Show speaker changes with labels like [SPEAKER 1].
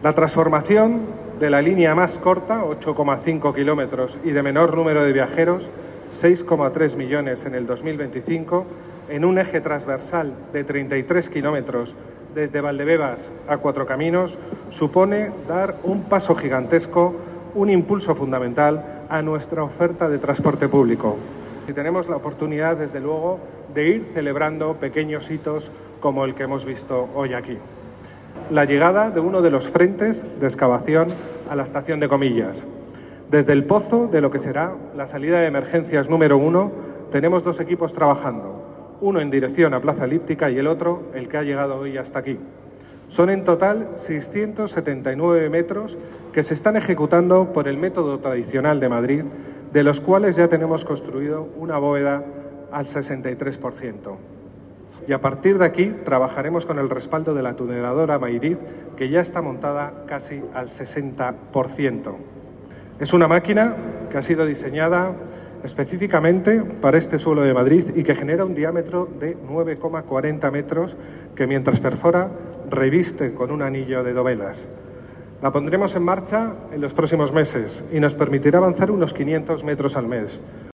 [SPEAKER 1] La transformación de la línea más corta, 8,5 kilómetros, y de menor número de viajeros, 6,3 millones en el 2025, en un eje transversal de 33 kilómetros desde Valdebebas a Cuatro Caminos, supone dar un paso gigantesco, un impulso fundamental a nuestra oferta de transporte público. Y tenemos la oportunidad, desde luego, de ir celebrando pequeños hitos como el que hemos visto hoy aquí. La llegada de uno de los frentes de excavación a la estación de Comillas. Desde el pozo de lo que será la salida de emergencias número 1, tenemos dos equipos trabajando, uno en dirección a Plaza Elíptica y el otro, el que ha llegado hoy hasta aquí. Son en total 679 metros que se están ejecutando por el método tradicional de Madrid, de los cuales ya tenemos construido una bóveda al 63%. Y a partir de aquí trabajaremos con el respaldo de la tuneladora Mairiz, que ya está montada casi al 60%. Es una máquina que ha sido diseñada específicamente para este suelo de Madrid y que genera un diámetro de 9,40 metros que, mientras perfora, reviste con un anillo de dovelas. La pondremos en marcha en los próximos meses y nos permitirá avanzar unos 500 metros al mes.